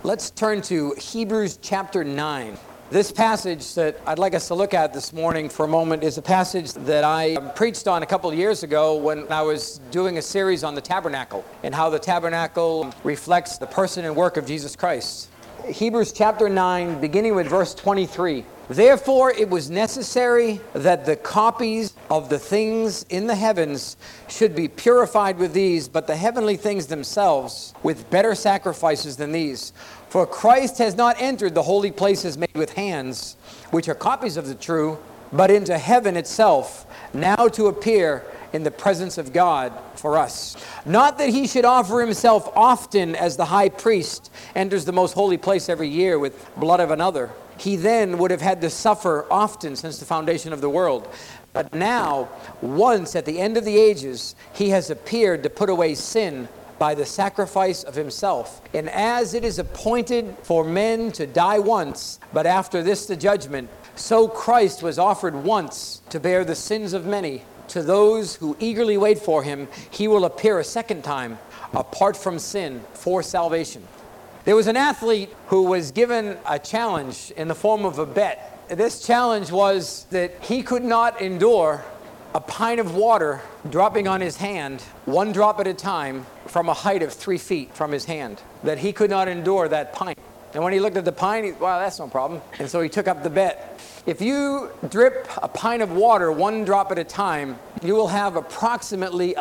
Let's turn to Hebrews chapter 9. This passage that I'd like us to look at this morning for a moment is a passage that I preached on a couple of years ago when I was doing a series on the tabernacle and how the tabernacle reflects the person and work of Jesus Christ. Hebrews chapter 9, beginning with verse 23. Therefore it was necessary that the copies of the things in the heavens should be purified with these, but the heavenly things themselves with better sacrifices than these. For Christ has not entered the holy places made with hands, which are copies of the true, but into heaven itself, now to appear in the presence of God for us. Not that he should offer himself often as the high priest enters the most holy place every year with blood of another. He then would have had to suffer often since the foundation of the world. But now, once at the end of the ages, he has appeared to put away sin by the sacrifice of himself. And as it is appointed for men to die once, but after this the judgment, so Christ was offered once to bear the sins of many. To those who eagerly wait for him, he will appear a second time, apart from sin, for salvation. There was an athlete who was given a challenge in the form of a bet. This challenge was that he could not endure a pint of water dropping on his hand, one drop at a time, from a height of 3 feet from his hand. That he could not endure that pint. And when he looked at the pint, wow, that's no problem. And so he took up the bet. If you drip a pint of water one drop at a time, you will have approximately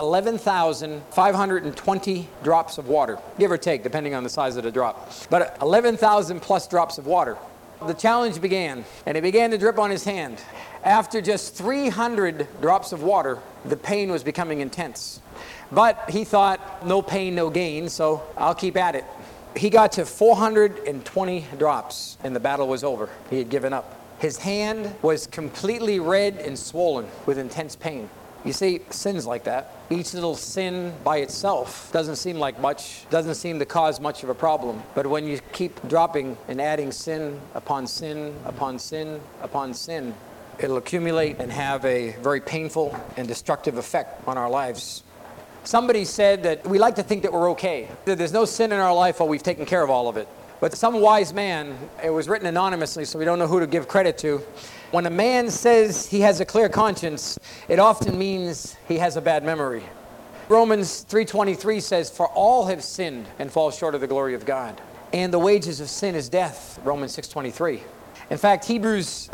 11,520 drops of water, give or take, depending on the size of the drop. But 11,000 plus drops of water. The challenge began, and it began to drip on his hand. After just 300 drops of water, the pain was becoming intense. But he thought, no pain, no gain, so I'll keep at it. He got to 420 drops, and the battle was over. He had given up. His hand was completely red and swollen with intense pain. You see, sin's like that. Each little sin by itself doesn't seem like much, doesn't seem to cause much of a problem. But when you keep dropping and adding sin upon sin upon sin upon sin, it'll accumulate and have a very painful and destructive effect on our lives. Somebody said that we like to think that we're okay, that there's no sin in our life while we've taken care of all of it. But some wise man, it was written anonymously, so we don't know who to give credit to. When a man says he has a clear conscience, it often means he has a bad memory. Romans 3:23 says, for all have sinned and fall short of the glory of God. And the wages of sin is death, Romans 6:23. In fact, Hebrews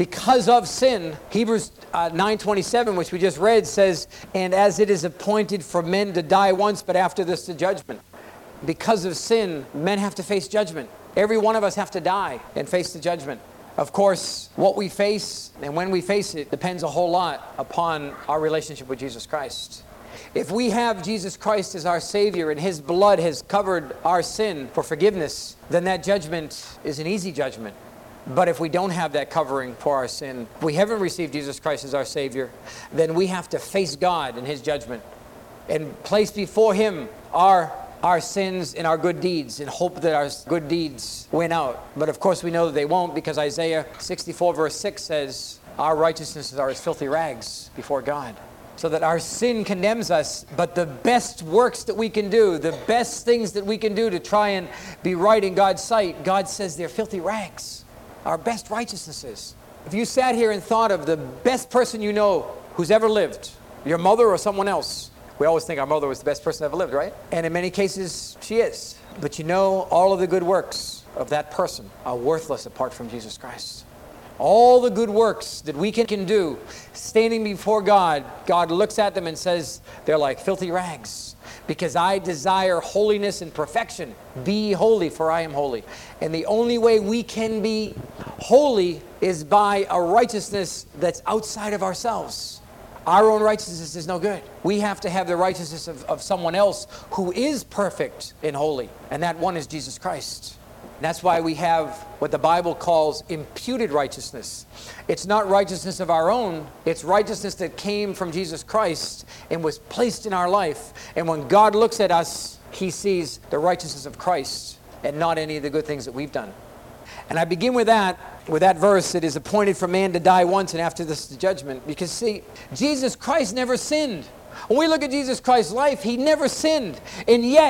9:27, which we just read, says, and as it is appointed for men to die once, but after this the judgment. Because of sin, men have to face judgment. Every one of us have to die and face the judgment. Of course, what we face and when we face it depends a whole lot upon our relationship with Jesus Christ. If we have Jesus Christ as our Savior and his blood has covered our sin for forgiveness, then that judgment is an easy judgment. But if we don't have that covering for our sin, if we haven't received Jesus Christ as our Savior, then we have to face God in his judgment and place before him our sins and our good deeds and hope that our good deeds win out. But of course we know that they won't, because Isaiah 64 verse 6 says, our righteousnesses are as filthy rags before God. So that our sin condemns us, but the best works that we can do, the best things that we can do to try and be right in God's sight, God says they're filthy rags. Our best righteousnesses. If you sat here and thought of the best person you know who's ever lived, your mother or someone else, we always think our mother was the best person ever lived, right? And in many cases, she is. But you know, all of the good works of that person are worthless apart from Jesus Christ. All the good works that we can do, standing before God, God looks at them and says, they're like filthy rags. Because I desire holiness and perfection. Be holy, for I am holy. And the only way we can be holy is by a righteousness that's outside of ourselves. Our own righteousness is no good. We have to have the righteousness of someone else who is perfect and holy. And that one is Jesus Christ. And that's why we have what the Bible calls imputed righteousness. It's not righteousness of our own. It's righteousness that came from Jesus Christ and was placed in our life. And when God looks at us, he sees the righteousness of Christ and not any of the good things that we've done. And I begin with that verse, it is appointed for man to die once and after this the judgment. Because see, Jesus Christ never sinned. When we look at Jesus Christ's life, he never sinned. And yet,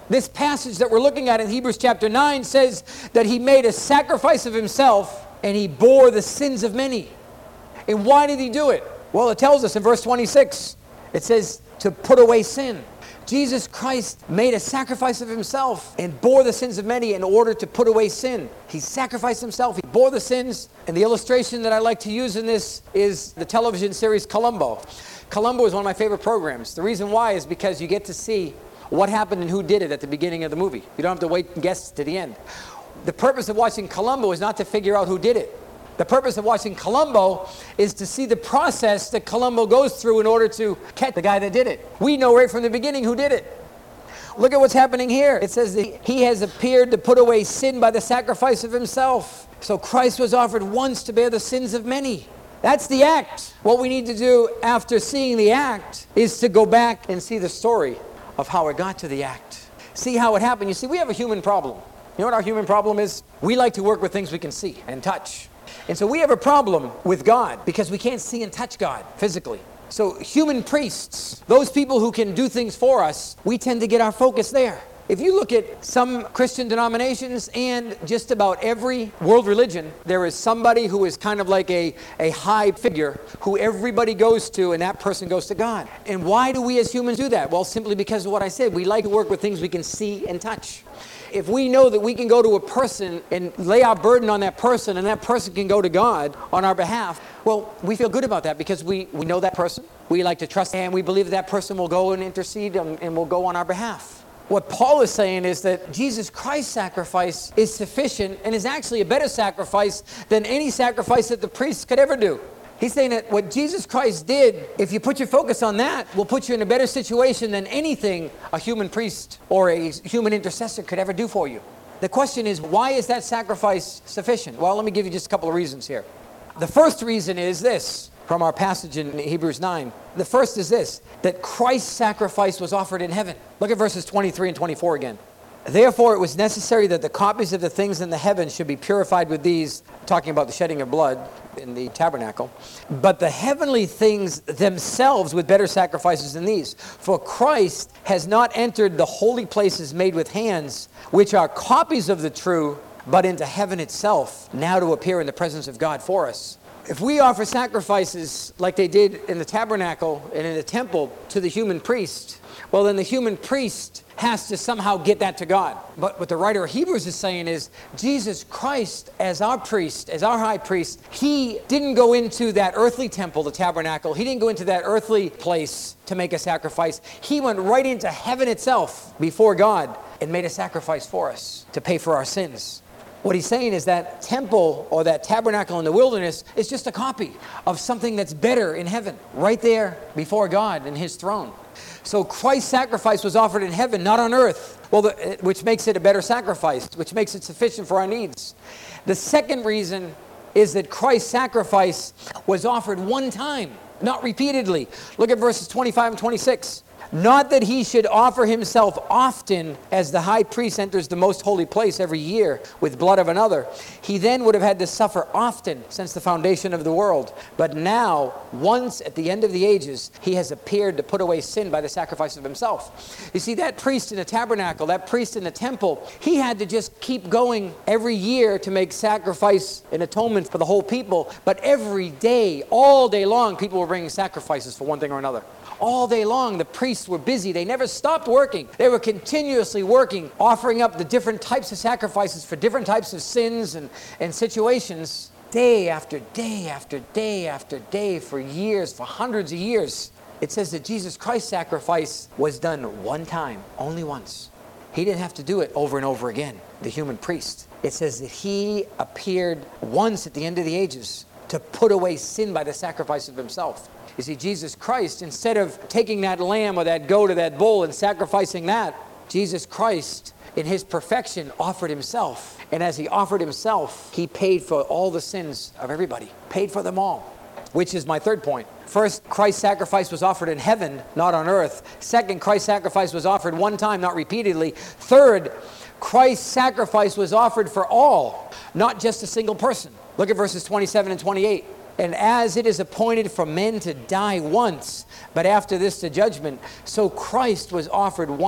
This passage that we're looking at in Hebrews chapter 9 says that he made a sacrifice of himself and he bore the sins of many. And why did he do it? Well, it tells us in verse 26. It says to put away sin. Jesus Christ made a sacrifice of himself and bore the sins of many in order to put away sin. He sacrificed himself. He bore the sins. And the illustration that I like to use in this is the television series Columbo. Columbo is one of my favorite programs. The reason why is because you get to see what happened and who did it at the beginning of the movie. You don't have to wait and guess to the end. The purpose of watching Columbo is not to figure out who did it. The purpose of watching Columbo is to see the process that Columbo goes through in order to catch the guy that did it. We know right from the beginning who did it. Look at what's happening here. It says that he has appeared to put away sin by the sacrifice of himself. So Christ was offered once to bear the sins of many. That's the act. What we need to do after seeing the act is to go back and see the story of how it got to the act. See how it happened. You see, we have a human problem. You know what our human problem is? We like to work with things we can see and touch. And so we have a problem with God because we can't see and touch God physically. So human priests, those people who can do things for us, we tend to get our focus there. If you look at some Christian denominations and just about every world religion, there is somebody who is kind of like a high figure who everybody goes to, and that person goes to God. And why do we as humans do that? Well, simply because of what I said. We like to work with things we can see and touch. If we know that we can go to a person and lay our burden on that person and that person can go to God on our behalf, well, we feel good about that because we know that person. We like to trust and we believe that person will go and intercede and will go on our behalf. What Paul is saying is that Jesus Christ's sacrifice is sufficient and is actually a better sacrifice than any sacrifice that the priests could ever do. He's saying that what Jesus Christ did, if you put your focus on that, will put you in a better situation than anything a human priest or a human intercessor could ever do for you. The question is, why is that sacrifice sufficient? Well, let me give you just a couple of reasons here. The first reason is this, from our passage in Hebrews 9. The first is this, that Christ's sacrifice was offered in heaven. Look at verses 23 and 24 again. Therefore, it was necessary that the copies of the things in the heavens should be purified with these, talking about the shedding of blood in the tabernacle, but the heavenly things themselves with better sacrifices than these. For Christ has not entered the holy places made with hands, which are copies of the true, but into heaven itself, now to appear in the presence of God for us. If we offer sacrifices like they did in the tabernacle and in the temple to the human priest, well, then the human priest has to somehow get that to God. But what the writer of Hebrews is saying is Jesus Christ as our priest, as our high priest, he didn't go into that earthly temple, the tabernacle. He didn't go into that earthly place to make a sacrifice. He went right into heaven itself before God and made a sacrifice for us to pay for our sins. What he's saying is that temple or that tabernacle in the wilderness is just a copy of something that's better in heaven, right there before God and his throne. So Christ's sacrifice was offered in heaven, not on earth, which makes it a better sacrifice, which makes it sufficient for our needs. The second reason is that Christ's sacrifice was offered one time, not repeatedly. Look at verses 25 and 26. Not that he should offer himself often as the high priest enters the most holy place every year with blood of another. He then would have had to suffer often since the foundation of the world. But now, once at the end of the ages, he has appeared to put away sin by the sacrifice of himself. You see, that priest in the tabernacle, that priest in the temple, he had to just keep going every year to make sacrifice and atonement for the whole people. But every day, all day long, people were bringing sacrifices for one thing or another. All day long, the priests were busy. They never stopped working. They were continuously working, offering up the different types of sacrifices for different types of sins and situations, day after day after day after day, for years, for hundreds of years. It says that Jesus Christ's sacrifice was done one time, only once. He didn't have to do it over and over again, the human priest. It says that he appeared once at the end of the ages to put away sin by the sacrifice of himself. You see, Jesus Christ, instead of taking that lamb or that goat or that bull and sacrificing that, Jesus Christ, in his perfection, offered himself. And as he offered himself, he paid for all the sins of everybody. Paid for them all, which is my third point. First, Christ's sacrifice was offered in heaven, not on earth. Second, Christ's sacrifice was offered one time, not repeatedly. Third, Christ's sacrifice was offered for all, not just a single person. Look at verses 27 and 28. And as it is appointed for men to die once, but after this the judgment, so Christ was offered once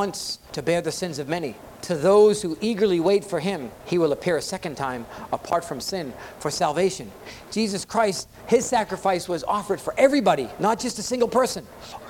to bear the sins of many. To those who eagerly wait for him, he will appear a second time apart from sin for salvation. Jesus Christ, his sacrifice was offered for everybody, not just a single person.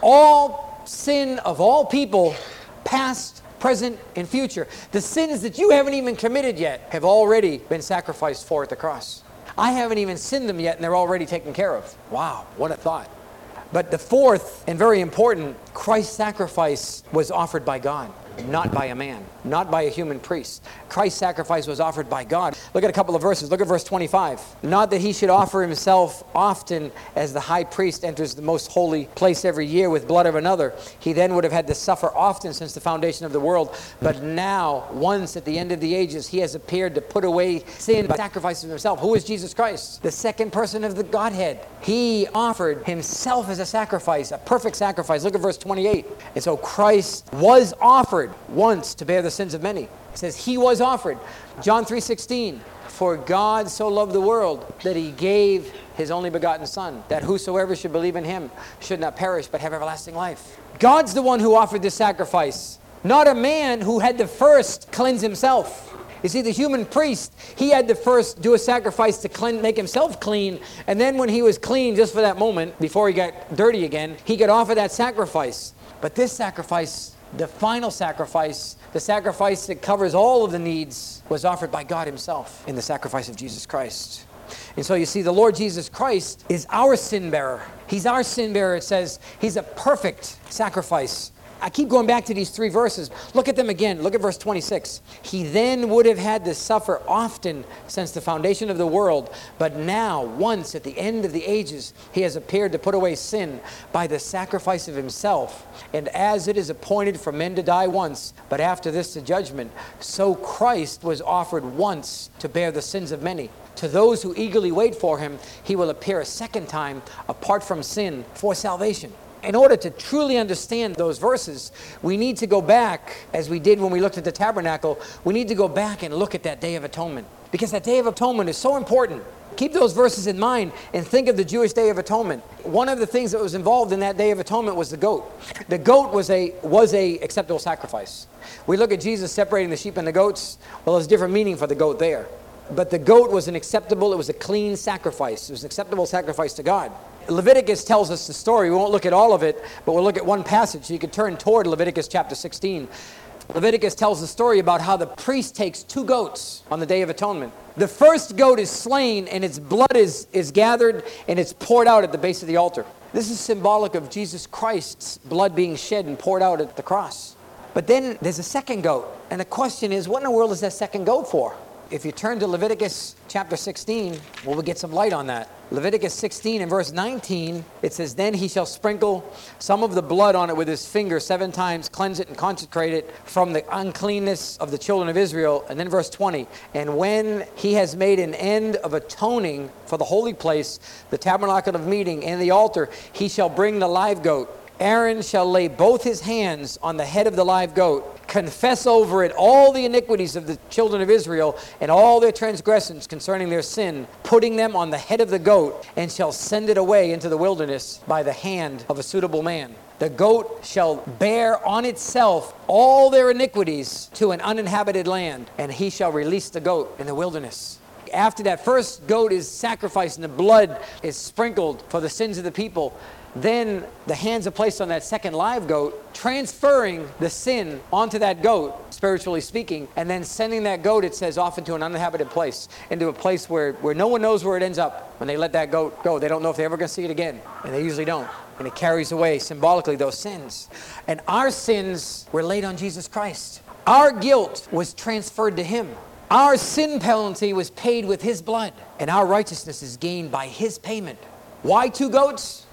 All sin of all people, past, present, and future. The sins that you haven't even committed yet have already been sacrificed for at the cross. I haven't even sinned them yet, and they're already taken care of. Wow, what a thought. But the fourth, and very important, Christ's sacrifice was offered by God, not by a man, not by a human priest. Christ's sacrifice was offered by God. Look at a couple of verses. Look at verse 25. Not that he should offer himself often as the high priest enters the most holy place every year with blood of another. He then would have had to suffer often since the foundation of the world. But now, once at the end of the ages, he has appeared to put away sin by sacrificing himself. Who is Jesus Christ? The second person of the Godhead. He offered himself as a sacrifice, a perfect sacrifice. Look at verse 28. And so Christ was offered once to bear the sins of many. It says he was offered. John 3:16. For God so loved the world that he gave his only begotten Son, that whosoever should believe in him should not perish but have everlasting life. God's the one who offered this sacrifice, not a man who had to first cleanse himself. You see, the human priest, he had to first do a sacrifice to make himself clean, and then when he was clean just for that moment, before he got dirty again, he could offer that sacrifice. But this sacrifice, the final sacrifice, the sacrifice that covers all of the needs, was offered by God himself in the sacrifice of Jesus Christ. And so you see, the Lord Jesus Christ is our sin bearer. He's our sin bearer. It says he's a perfect sacrifice. I keep going back to these three verses. Look at them again. Look at verse 26. He then would have had to suffer often since the foundation of the world, but now, once at the end of the ages, he has appeared to put away sin by the sacrifice of himself. And as it is appointed for men to die once, but after this the judgment, so Christ was offered once to bear the sins of many. To those who eagerly wait for him, he will appear a second time apart from sin for salvation. In order to truly understand those verses, we need to go back, as we did when we looked at the tabernacle, we need to go back and look at that Day of Atonement. Because that Day of Atonement is so important. Keep those verses in mind and think of the Jewish Day of Atonement. One of the things that was involved in that Day of Atonement was the goat. The goat was a acceptable sacrifice. We look at Jesus separating the sheep and the goats. Well, there's a different meaning for the goat there. But the goat was it was a clean sacrifice. It was an acceptable sacrifice to God. Leviticus tells us the story. We won't look at all of it, but we'll look at one passage. So you can turn toward Leviticus chapter 16. Leviticus tells the story about how the priest takes two goats on the Day of Atonement. The first goat is slain, and its blood is gathered, and it's poured out at the base of the altar. This is symbolic of Jesus Christ's blood being shed and poured out at the cross. But then there's a second goat, and the question is, what in the world is that second goat for? If you turn to Leviticus chapter 16, we'll get some light on that. Leviticus 16 and verse 19, it says, Then he shall sprinkle some of the blood on it with his finger 7 times, cleanse it and consecrate it from the uncleanness of the children of Israel. And then verse 20, And when he has made an end of atoning for the holy place, the tabernacle of meeting, and the altar, he shall bring the live goat. Aaron shall lay both his hands on the head of the live goat, confess over it all the iniquities of the children of Israel and all their transgressions concerning their sin, putting them on the head of the goat, and shall send it away into the wilderness by the hand of a suitable man. The goat shall bear on itself all their iniquities to an uninhabited land, and he shall release the goat in the wilderness. After that first goat is sacrificed and the blood is sprinkled for the sins of the people, then the hands are placed on that second live goat, transferring the sin onto that goat, spiritually speaking, and then sending that goat, it says, off into an uninhabited place, into a place where no one knows where it ends up. When they let that goat go, they don't know if they're ever going to see it again, and they usually don't. And it carries away symbolically those sins. And our sins were laid on Jesus Christ. Our guilt was transferred to him. Our sin penalty was paid with his blood, and our righteousness is gained by his payment. Why 2 goats?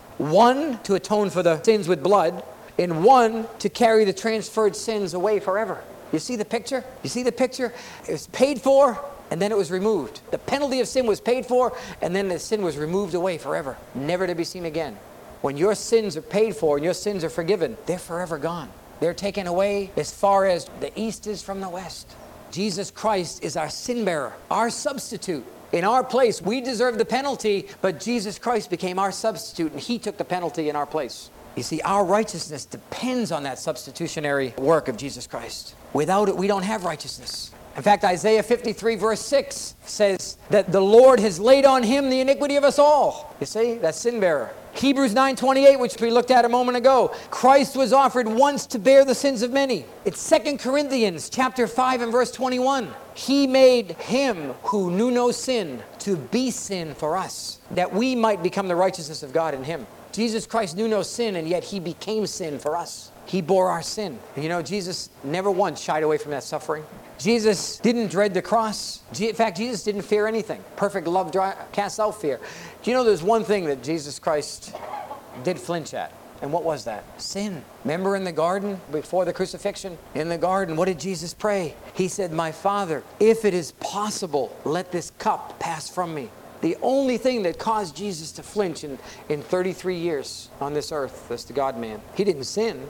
1 to atone for the sins with blood, and 1 to carry the transferred sins away forever. You see the picture? You see the picture? It was paid for, and then it was removed. The penalty of sin was paid for, and then the sin was removed away forever, never to be seen again. When your sins are paid for and your sins are forgiven, they're forever gone. They're taken away as far as the east is from the west. Jesus Christ is our sin bearer, our substitute. In our place, we deserve the penalty, but Jesus Christ became our substitute, and he took the penalty in our place. You see, our righteousness depends on that substitutionary work of Jesus Christ. Without it, we don't have righteousness. In fact, Isaiah 53 verse 6 says that the Lord has laid on him the iniquity of us all. You see, that sin bearer. Hebrews 9:28, which we looked at a moment ago. Christ was offered once to bear the sins of many. It's 2 Corinthians chapter 5 and verse 21. He made him who knew no sin to be sin for us, that we might become the righteousness of God in him. Jesus Christ knew no sin, and yet he became sin for us. He bore our sin. And you know, Jesus never once shied away from that suffering. Jesus didn't dread the cross. In fact, Jesus didn't fear anything. Perfect love casts out fear. Do you know there's one thing that Jesus Christ did flinch at? And what was that? Sin. Remember in the garden, before the crucifixion? In the garden, what did Jesus pray? He said, my Father, if it is possible, let this cup pass from me. The only thing that caused Jesus to flinch in 33 years on this earth was the God-man. He didn't sin,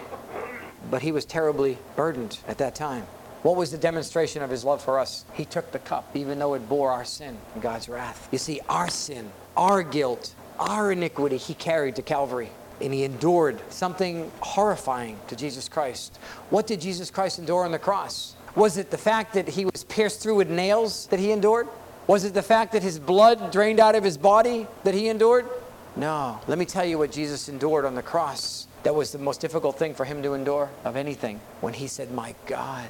but he was terribly burdened at that time. What was the demonstration of his love for us? He took the cup, even though it bore our sin and God's wrath. You see, our sin, our guilt, our iniquity, he carried to Calvary. And he endured something horrifying to Jesus Christ. What did Jesus Christ endure on the cross? Was it the fact that he was pierced through with nails that he endured? Was it the fact that his blood drained out of his body that he endured? No. Let me tell you what Jesus endured on the cross. That was the most difficult thing for him to endure of anything. When he said, my God,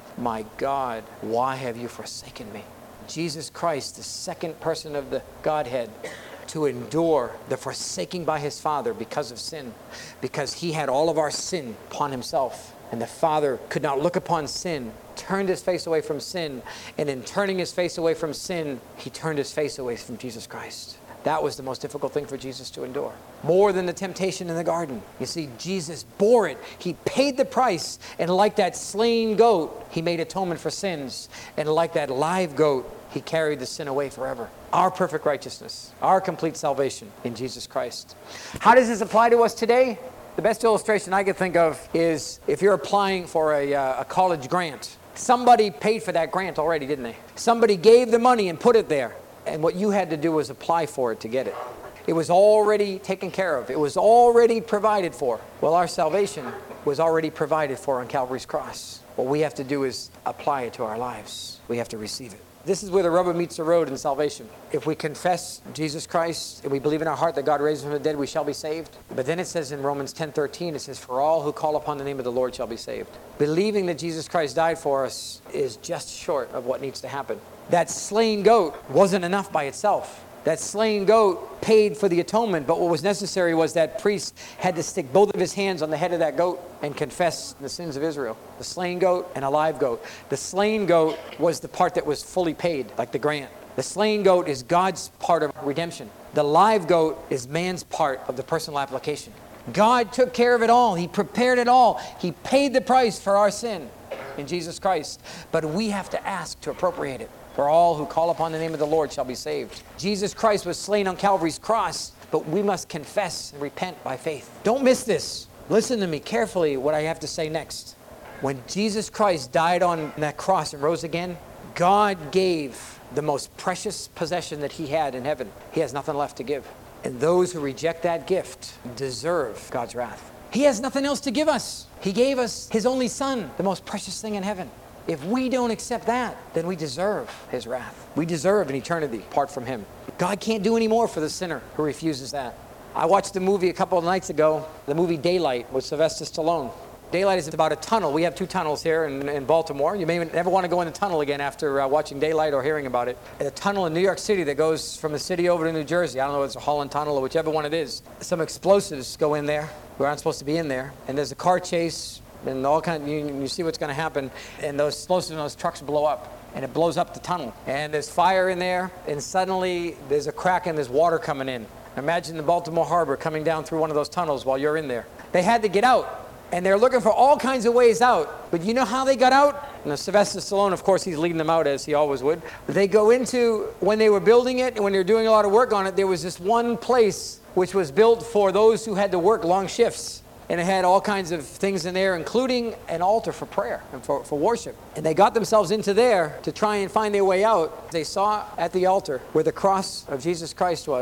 why have you forsaken me? Jesus Christ, the second person of the Godhead, to endure the forsaking by his Father because of sin. Because he had all of our sin upon himself. And the Father could not look upon sin, turned his face away from sin. And in turning his face away from sin, he turned his face away from Jesus Christ. That was the most difficult thing for Jesus to endure. More than the temptation in the garden. You see, Jesus bore it. He paid the price. And like that slain goat, he made atonement for sins. And like that live goat, he carried the sin away forever. Our perfect righteousness, our complete salvation in Jesus Christ. How does this apply to us today? The best illustration I could think of is if you're applying for a college grant. Somebody paid for that grant already, didn't they? Somebody gave the money and put it there. And what you had to do was apply for it to get it. It was already taken care of. It was already provided for. Well, our salvation was already provided for on Calvary's cross. What we have to do is apply it to our lives. We have to receive it. This is where the rubber meets the road in salvation. If we confess Jesus Christ and we believe in our heart that God raised him from the dead, we shall be saved. But then it says in Romans 10:13, it says, for all who call upon the name of the Lord shall be saved. Believing that Jesus Christ died for us is just short of what needs to happen. That slain goat wasn't enough by itself. That slain goat paid for the atonement, but what was necessary was that priest had to stick both of his hands on the head of that goat and confess the sins of Israel. The slain goat and a live goat. The slain goat was the part that was fully paid, like the grant. The slain goat is God's part of redemption. The live goat is man's part of the personal application. God took care of it all. He prepared it all. He paid the price for our sin in Jesus Christ. But we have to ask to appropriate it. For all who call upon the name of the Lord shall be saved. Jesus Christ was slain on Calvary's cross, but we must confess and repent by faith. Don't miss this. Listen to me carefully what I have to say next. When Jesus Christ died on that cross and rose again, God gave the most precious possession that he had in heaven. He has nothing left to give. And those who reject that gift deserve God's wrath. He has nothing else to give us. He gave us his only Son, the most precious thing in heaven. If we don't accept that, then we deserve his wrath. We deserve an eternity apart from him. God can't do any more for the sinner who refuses that. I watched the movie a couple of nights ago, the movie Daylight with Sylvester Stallone. Daylight is about a tunnel. We have 2 tunnels here in Baltimore. You may never want to go in the tunnel again after watching Daylight or hearing about it. A tunnel in New York City that goes from the city over to New Jersey. I don't know if it's a Holland Tunnel or whichever one it is. Some explosives go in there. We aren't supposed to be in there. And there's a car chase. And all you see what's going to happen, and those explosives in those trucks blow up, and it blows up the tunnel. And there's fire in there, and suddenly there's a crack and there's water coming in. Imagine the Baltimore Harbor coming down through one of those tunnels while you're in there. They had to get out, and they're looking for all kinds of ways out. But you know how they got out? And Sylvester Stallone, of course, he's leading them out as he always would. They go into, when they were building it and when they were doing a lot of work on it, there was this one place which was built for those who had to work long shifts. And it had all kinds of things in there, including an altar for prayer and for worship. And they got themselves into there to try and find their way out. They saw at the altar where the cross of Jesus Christ was,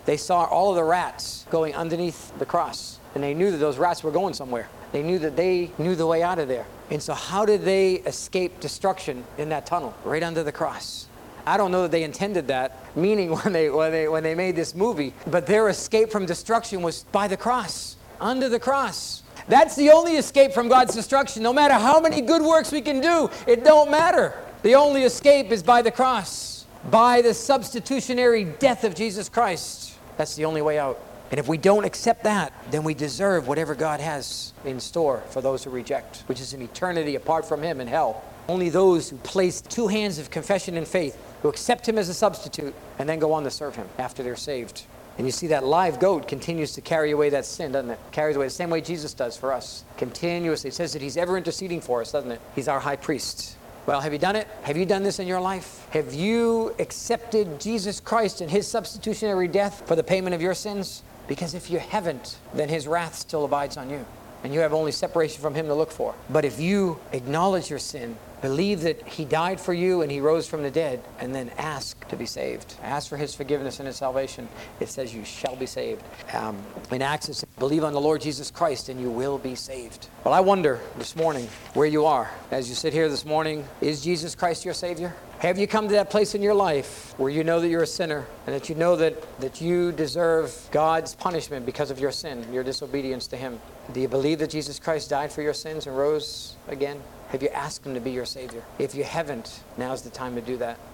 They saw all of the rats going underneath the cross. And they knew that those rats were going somewhere. They knew that they knew the way out of there. And so how did they escape destruction in that tunnel? Right under the cross. I don't know that they intended that, meaning when they made this movie, but their escape from destruction was by the cross, under the cross. That's the only escape from God's destruction. No matter how many good works we can do, it don't matter. The only escape is by the cross, by the substitutionary death of Jesus Christ. That's the only way out. And if we don't accept that, then we deserve whatever God has in store for those who reject, which is an eternity apart from Him in hell. Only those who place two hands of confession and faith, who accept Him as a substitute, and then go on to serve Him after they're saved. And you see that live goat continues to carry away that sin, doesn't it? Carries away the same way Jesus does for us. Continuously. It says that He's ever interceding for us, doesn't it? He's our high priest. Well, have you done it? Have you done this in your life? Have you accepted Jesus Christ and His substitutionary death for the payment of your sins? Because if you haven't, then His wrath still abides on you. And you have only separation from Him to look for. But if you acknowledge your sin, believe that He died for you and He rose from the dead, and then ask to be saved, ask for His forgiveness and His salvation, it says you shall be saved. In Acts it says, believe on the Lord Jesus Christ and you will be saved. Well, I wonder this morning where you are. As you sit here this morning, is Jesus Christ your Savior? Have you come to that place in your life where you know that you're a sinner and that you know that you deserve God's punishment because of your sin, your disobedience to Him? Do you believe that Jesus Christ died for your sins and rose again? Have you asked Him to be your Savior? If you haven't, now's the time to do that.